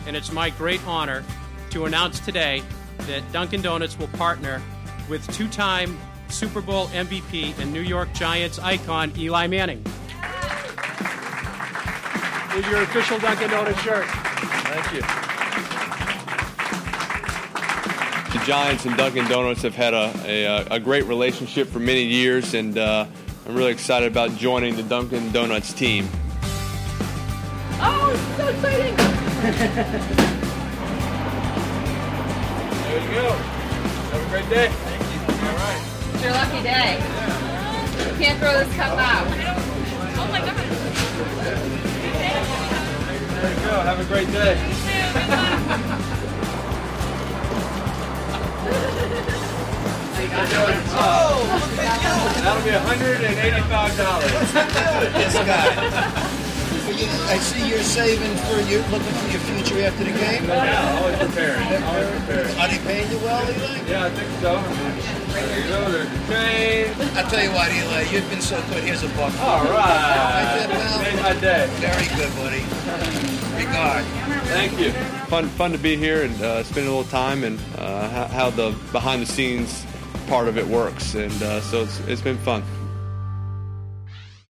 and it's my great honor to announce today that Dunkin' Donuts will partner with two-time Super Bowl MVP and New York Giants icon Eli Manning. Here's your official Dunkin' Donuts shirt. Thank you. The Giants and Dunkin' Donuts have had a great relationship for many years, and I'm really excited about joining the Dunkin' Donuts team. Oh, it's so exciting! There you go. Have a great day. Thank you. All right. It's your lucky day. You can't throw this cup out. Oh my God. There you go. Have a great day. That'll be $185. This guy. I see you're saving for you, looking for your future after the game. Yeah, always preparing. Are they paying you well, Eli? Yeah, I think so. There you go. There's the chain. I'll tell you what, Eli, you've been so good. Here's a buck. All right. Right there, pal. Made my day. Very good, buddy. Regard. Thank you. Fun to be here and spend a little time and how the behind the scenes part of it works, and so it's been fun.